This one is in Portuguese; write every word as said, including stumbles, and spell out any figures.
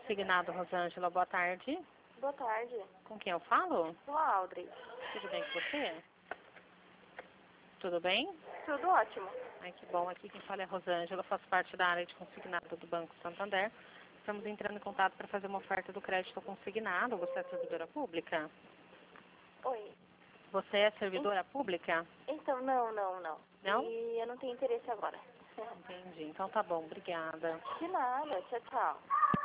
consignado, Rosângela. Boa tarde. Boa tarde. Com quem eu falo? Sou a Audrey. Tudo bem com você? Tudo bem? Tudo ótimo. Ai, que bom. Aqui quem fala é a Rosângela. Eu faço parte da área de consignado do Banco Santander. Estamos entrando em contato para fazer uma oferta do crédito consignado. Você é servidora pública? Oi. Você é servidora pública? Então, não, não, não. Não? E eu não tenho interesse agora. Entendi. Então tá bom. Obrigada. De nada. Tchau, tchau.